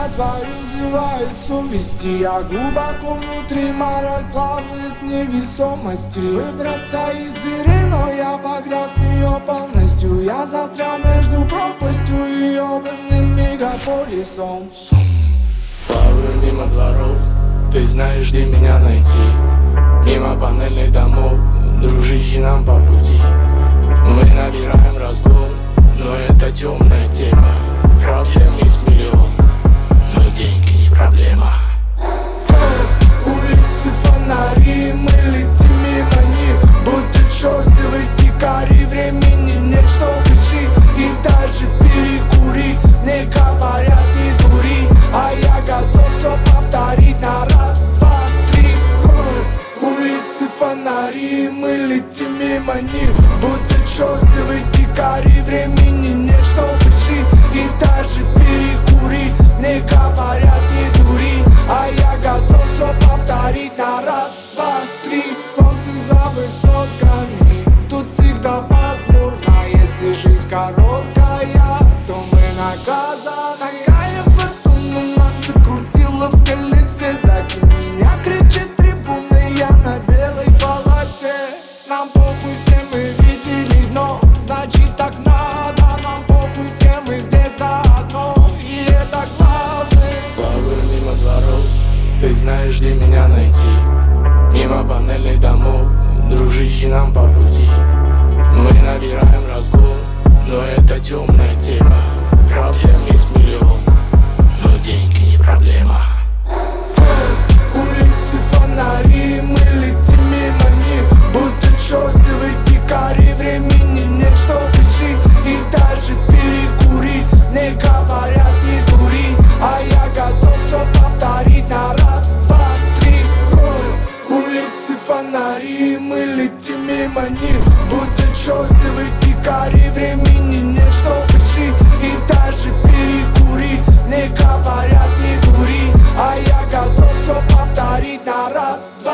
меня твою зевает совесть. Я глубоко внутри, мораль плавает в невесомости. Выбраться из дыры, но я погряз в нее полностью. Я застрял между пропастью и ебаным мегаполисом. Плаваю мимо дворов, ты знаешь, где меня найти. Мимо панельных домов, дружище, нам по пути. Мы набираем разгон, но это темная тема. Проблем есть миллион, но деньги не проблема. Улицы, фонари, мы летим мимо них, будто чертовы дикари. Времени нет, чтобы жить и даже перекурить. Мне говорят, не дури, а я готов все повторить на раз, два, три. Улицы, фонари, мы летим мимо них, будто чертовы дикари. Времени нет, чтобы жить и даже перекурить. Мне говорят, не дури, а я готов все повторить на раз, два, три. Солнце за высотками, тут всегда пасмурно. Если жизнь короткая, то мы наказаны. Такая фортуна нас закрутила в колесе. Сзади меня кричит трибуна, я на белой полосе. Нам похуй, все мы видели дно, значит так надо. Нам похуй, все мы здесь заодно, и это главное. Плаваю мимо дворов, ты знаешь, где меня найти. Мимо панельных домов, дружище, нам по пути. Мы набираем разгон, но это темная тема. Проблем есть миллион, но деньги не проблема. Улицы, фонари, мы летим мимо них, будто чертовы дикари. Времени нет, чтобы жить и даже перекурить. Мне говорят, не дури, а я готов все повторить на раз, два, три. Улицы, фонари, мы летим мимо них, будто чертовы дикари. Времени нет, чтобы жить и даже перекурить. Мне говорят, не дури, а я готов все повторить на раз, два.